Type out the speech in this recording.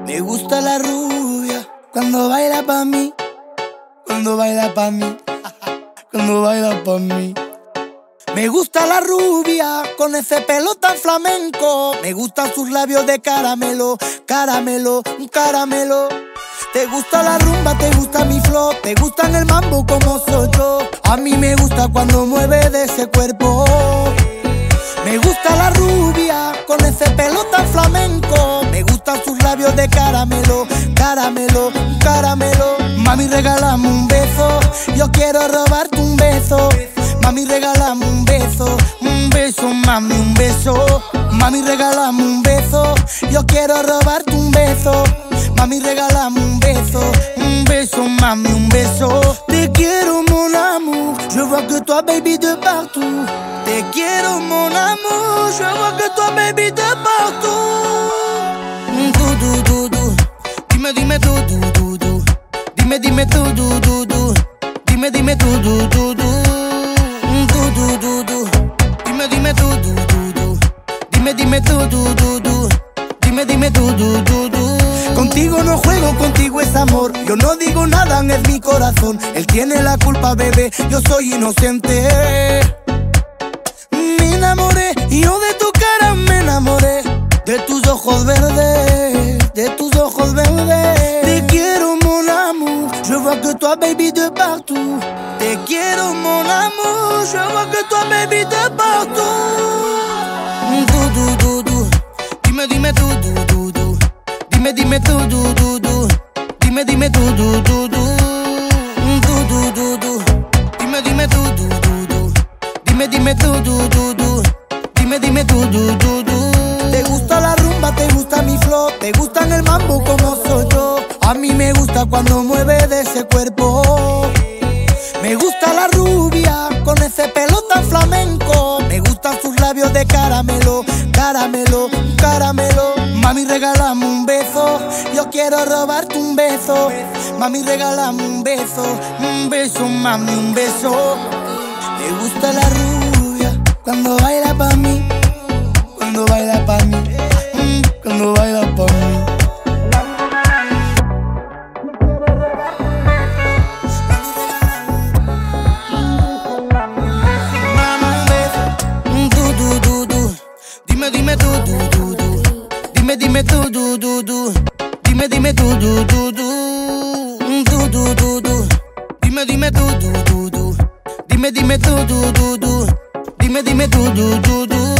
Me gusta la rubia cuando baila pa' mí, cuando baila pa' mí, cuando baila pa' mí. Me gusta la rubia con ese pelo tan flamenco. Me gustan sus labios de caramelo, caramelo, caramelo. Te gusta la rumba, te gusta mi flow, te gusta en el mambo como soy yo. A mí me gusta cuando mueve de ese cuerpo. Me gusta la rubia con ese pelo tan flamenco. Me gustan sus labios de caramelo, caramelo, caramelo. Mami, regálame un beso, yo quiero robarte un beso. Mami, regálame un beso, mami, un beso. Mami, regálame un beso, yo quiero robarte un beso. Mami, regálame un beso, mami, un beso. Te quiero, mon amour, je vois que toi, baby, de partout. Te quiero, mon amour, je vois que toi, baby, de partout. Dime, dime, dime, dime, dime, dime, Dime, dime dime, dime, Contigo no juego, contigo es amor. Yo no digo nada, es mi corazón. Él tiene la culpa, bebé, yo soy inocente. Me enamoré, y yo de tu cara me enamoré. De tus ojos verdes, de tus ojos verdes. Te quiero, mon amour, je vois que toi, baby, de partout. Te quiero, mon amour, je vois que toi, baby, de partout. Dime, dime, Dime, dime, Dime, dime, Dime, dime, Dime, dime, Dime, dime, Te gusta la rumba, te gusta mi flow, te gusta en el mambo como soy yo. A mí me gusta cuando mueve de ese cuerpo. Me gusta la rubia con ese pelo tan flamenco. Me gustan sus labios de caramelo, caramelo, caramelo. Mami, regálame un beso, yo quiero robarte un beso. Mami, regálame un beso, mami, un beso. Me gusta la rubia cuando baila pa' mí, cuando baila pa' mí, cuando baila pa' mí. Dime, dime, Dime, dime, Dime, dime, Dime, dime, Dime, dime, Dime, dime,